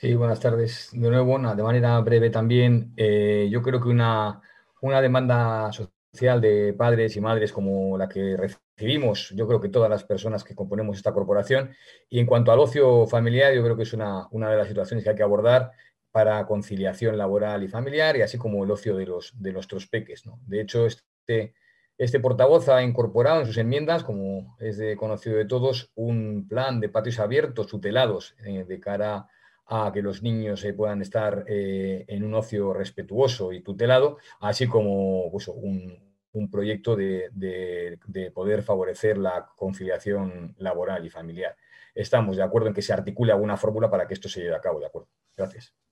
Sí, buenas tardes. De nuevo, de manera breve también, yo creo que una demanda social de padres y madres como la que recibimos, yo creo que todas las personas que componemos esta corporación, y en cuanto al ocio familiar, yo creo que es una de las situaciones que hay que abordar para conciliación laboral y familiar, y así como el ocio de nuestros peques, ¿no? De hecho, este portavoz ha incorporado en sus enmiendas, como es conocido de todos, un plan de patios abiertos tutelados de cara a que los niños puedan estar en un ocio respetuoso y tutelado, así como pues, un proyecto de poder favorecer la conciliación laboral y familiar. Estamos de acuerdo en que se articule alguna fórmula para que esto se lleve a cabo, ¿de acuerdo? Gracias.